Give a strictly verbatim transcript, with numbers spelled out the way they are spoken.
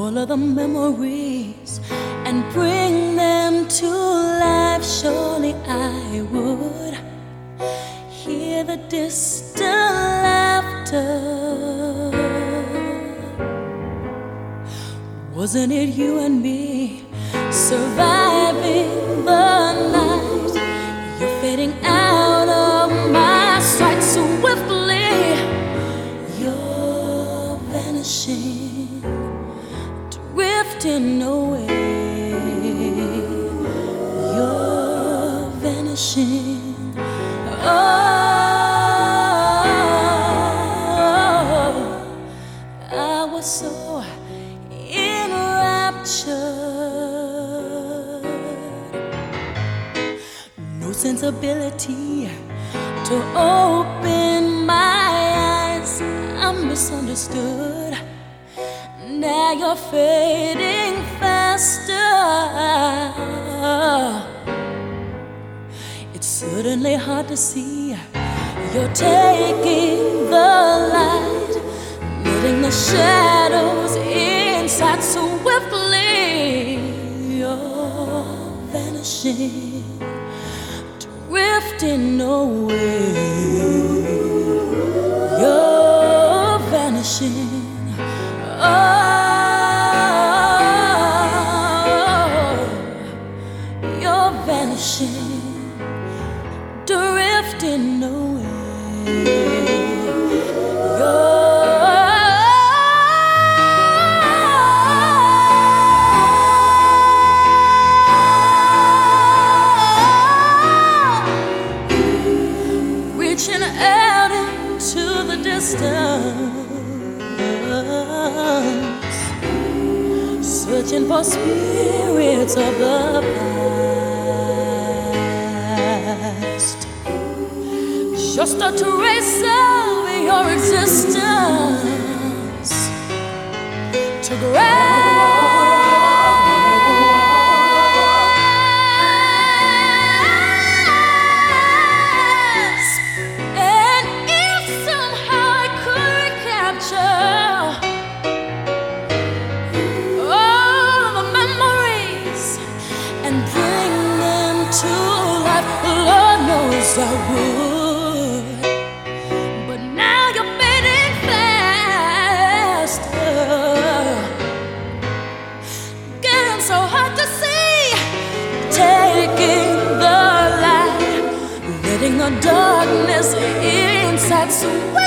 all of the memories and bring them to life. Surely I would hear the distant laughter. Wasn't it you and me surviving the night? You're fading out of my sight so swiftly. You're vanishing, drifting away. You're vanishing. Oh, I was so enraptured. No sensibility to open my eyes. I'm misunderstood. Now you're fading faster. It's certainly hard to see. You're taking the light, letting the shadows inside so swiftly. You're vanishing, drifting away. You're vanishing. Oh, you're vanishing, drifting away. Reaching out into the distance, searching for spirits of the past, just a trace of your existence to grasp. And if somehow I could recapture all the memories and bring them to life, Lord knows I would. But now you're fading faster, getting so hard to see, taking the light, letting the darkness inside so